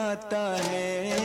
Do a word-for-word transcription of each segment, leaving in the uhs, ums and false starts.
नाता है।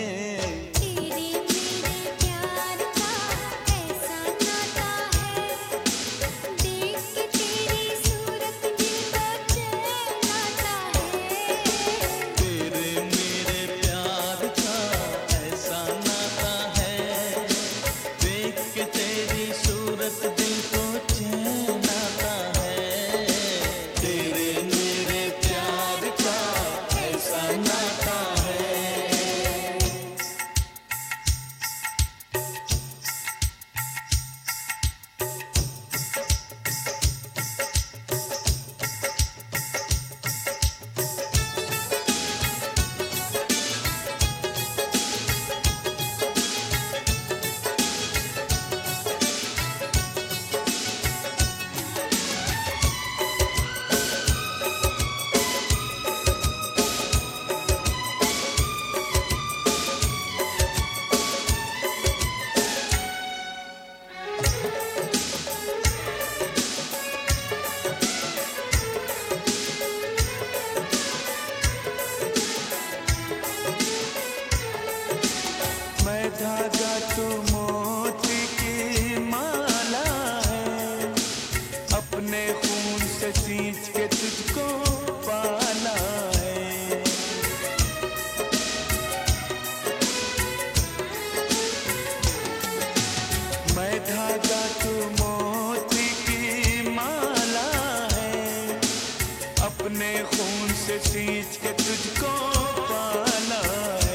धागा तू मोती की माला है, अपने खून से सींच के तुझको पाला है। मैं धागा तू मोती की माला है, अपने खून से सींच के तुझको पाला है।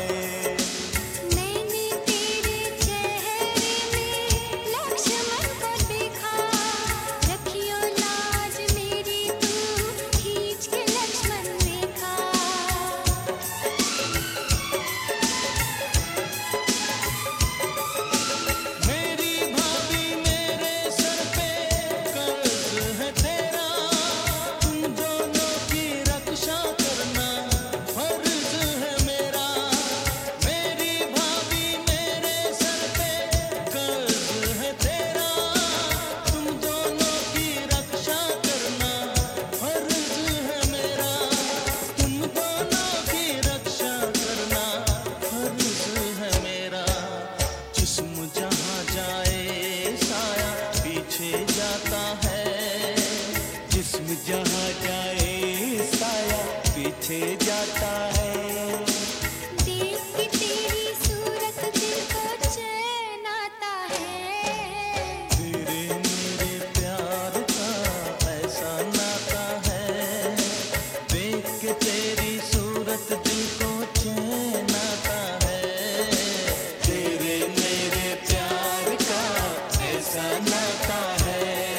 जिस्म जहाँ जाए साया पीछे जाता है। देख के तेरी सूरत दिल को चैन आता है। तेरे मेरे प्यार का ऐसा नाता है, देख के तेरी सूरत दिल को चैन आता है। तेरे मेरे प्यार का ऐसा नाता है।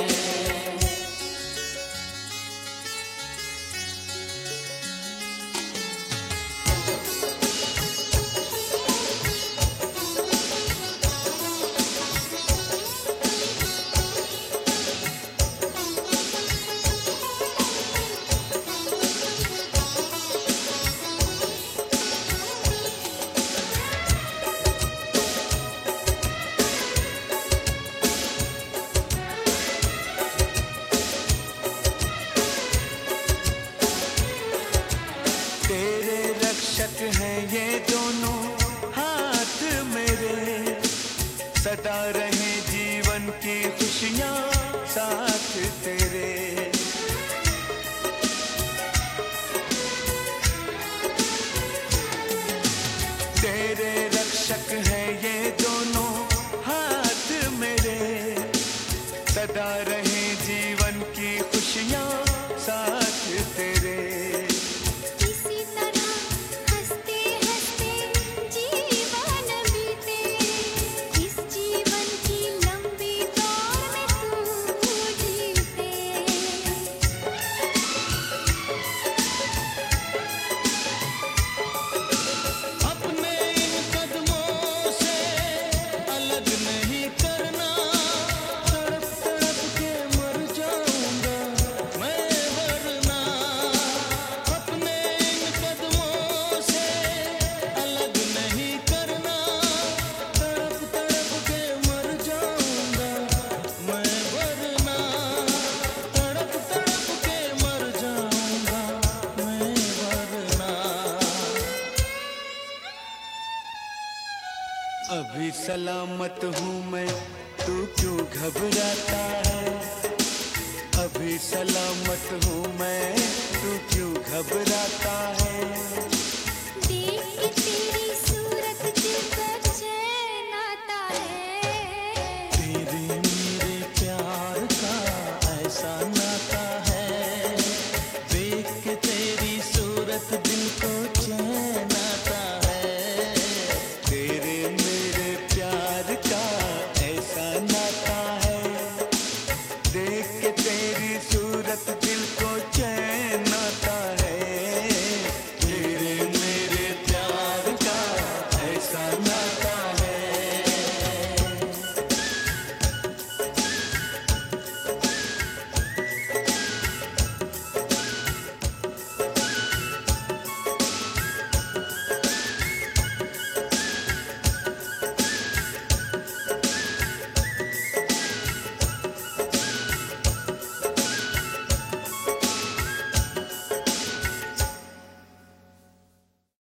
तेरे रक्षक हैं ये दोनों हाथ मेरे, सदा रहे जीवन की खुशियाँ साथ तेरे। तेरे रक्षक हैं ये दोनों हाथ मेरे, सदा रहे जीवन की खुशियाँ साथ तेरे। जीवन की लंबी दौड़ में तू अभी सलामत हूँ मैं, तू क्यों घबराता है? अभी सलामत हूँ मैं, तू क्यों घबराता है?